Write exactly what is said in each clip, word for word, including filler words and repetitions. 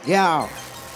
Яу.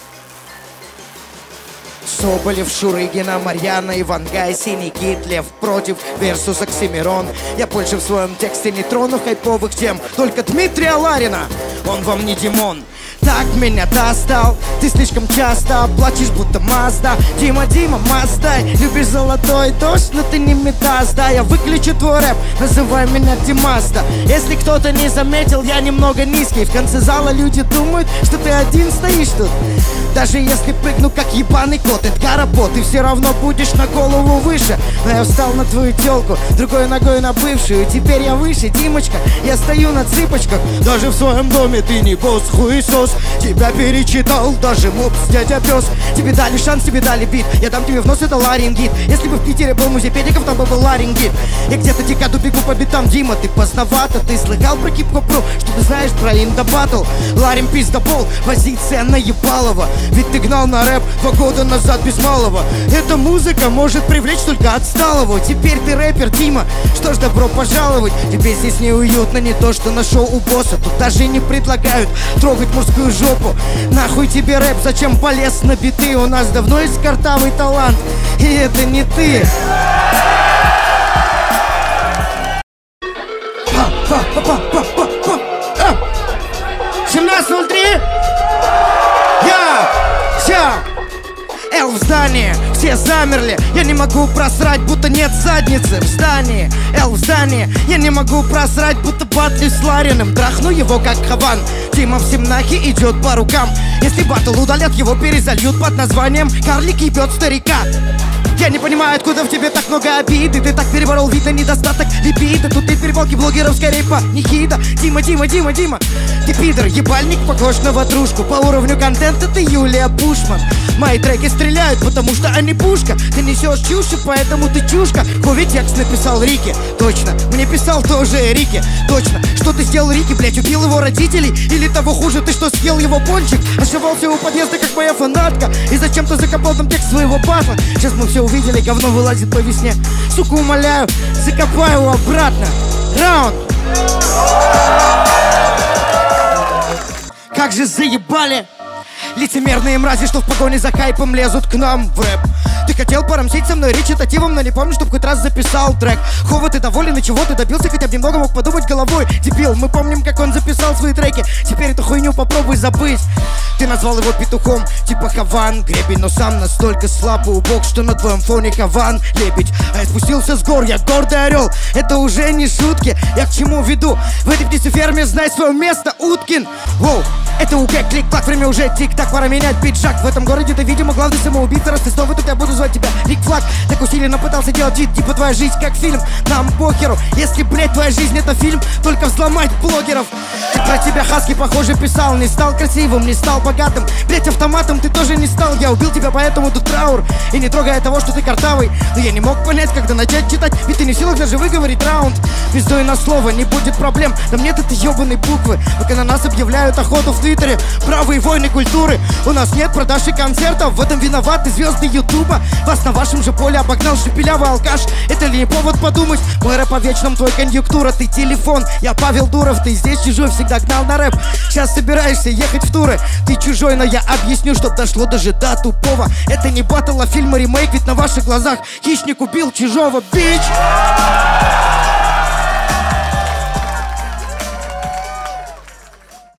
Соболев, Шурыгина, Марьяна, Ивангай, Синий Кит, Лев против версус Оксимирон. Я больше в своем тексте не трону хайповых тем, только Дмитрия Ларина, он вам не Димон. Так меня достал, ты слишком часто плачешь, будто Мазда. Дима, Дима, Маздай, любишь золотой дождь, но ты не метаз. Да, я выключу твой рэп, называй меня Димаста. Если кто-то не заметил, я немного низкий. В конце зала люди думают, что ты один стоишь тут. Даже если прыгну, как ебаный кот, Эдгара По, ты все равно будешь на голову выше. Но я встал на твою телку, другой ногой на бывшую. Теперь я выше, Димочка, я стою на цыпочках. Даже в своем доме ты не босс, хуесос. Тебя перечитал даже мопс, дядя пес. Тебе дали шанс, тебе дали бит, я дам тебе в нос, это ларингит. Если бы в Питере был музей педиков, там бы был ларингит. Я где-то декаду бегу по битам, Дима, ты поздновато. Ты слыхал про хип-хоп-ру, что ты знаешь про инда-баттл. Ларин пиздобол, позиция наебалова. Ведь ты гнал на рэп два года назад без малого. Эта музыка может привлечь только отсталого. Теперь ты рэпер, Дима, что ж, добро пожаловать. Тебе здесь неуютно, не то что на шоу у босса. Тут даже не предлагают трогать мужскую жопу. Нахуй тебе рэп, зачем полез на биты? У нас давно есть картавый талант, и это не ты. семнадцать ноль три. Я, вся. Эл в здании, все замерли. Я не могу просрать, будто нет задницы в здании. Эл в здании, я не могу просрать, будто батлюсь с Лариным. Трахну его как Хаван. Дима в Семнахе идет по рукам. Если батл удалят, его перезальют под названием «Карлик ебет старика». Я не понимаю, откуда в тебе так много обиды. Ты так переборол, видно, недостаток либидо. Тут ты перебалки блогеров скорее по нихида. Дима, Дима, Дима, Дима, ты пидор, ебальник, похож на ватрушку. По уровню контента ты Юлия Пушман. Мои треки стреляют, потому что они пушка. Ты несешь чушь, поэтому ты чушка. Хуй текст написал Рики, точно. Мне писал тоже Рики, точно. Что ты сделал, Рики, блять, убил его родителей? Или того хуже, ты что, съел его пончик? Ошивался у подъезда, как моя фанатка. И зачем-то закопал там текст своего батла. Сейчас мы все увидели, говно вылазит по весне. Сука, умоляю, закопай его обратно. Раунд. Как же заебали лицемерные мрази, что в погоне за хайпом лезут к нам в рэп. Ты хотел порамсить со мной речитативом, но не помню, чтоб хоть раз записал трек. Хова, ты доволен, и чего ты добился? Хотя бы немного мог подумать головой. Дебил, мы помним, как он записал свои треки. Теперь эту хуйню попробуй забыть. Ты назвал его петухом, типа Хаван Гребень, но сам настолько слаб и убог, что на твоем фоне Хаван Лебедь. А я спустился с гор, я гордый орел. Это уже не шутки, я к чему веду? В этой птицеферме знай свое место, Уткин. Воу, это УГ, клик-клак, время уже тик-так, пора менять пиджак. В этом городе ты, видимо, главный самоубийца. Раз ты снова тут, я буду звать тебя Рик-флаг. Так усиленно пытался делать хит, типа твоя жизнь как фильм. Нам похеру, если, блять, твоя жизнь это фильм, только взломать блогеров. Ты про тебя Хаски, похоже, писал. Не стал красивым, не стал богатым. Блять, автоматом ты тоже не стал. Я убил тебя, поэтому тут траур. И не трогая того, что ты картавый. Но я не мог понять, когда начать читать. Ведь ты не в силах даже выговорить раунд. Пиздой на слово, не будет проблем. Да мне тут ебаные буквы. Пока на нас объявляют охоту в Твиттере. Бравые войны культуры. У нас нет продаж и концертов. В этом виноваты звезды Ютуба. Вас на вашем же поле обогнал шепелявый алкаш. Это ли не повод подумать? Мой рэп о вечном, твой конъюнктура. Ты телефон, я Павел Дуров. Ты здесь чужой, всегда гнал на рэп. Сейчас собираешься ехать в туры. Ты чужой, но я объясню, чтоб дошло даже до тупого. Это не баттл, а фильм и ремейк. Ведь на ваших глазах хищник убил чужого, бич.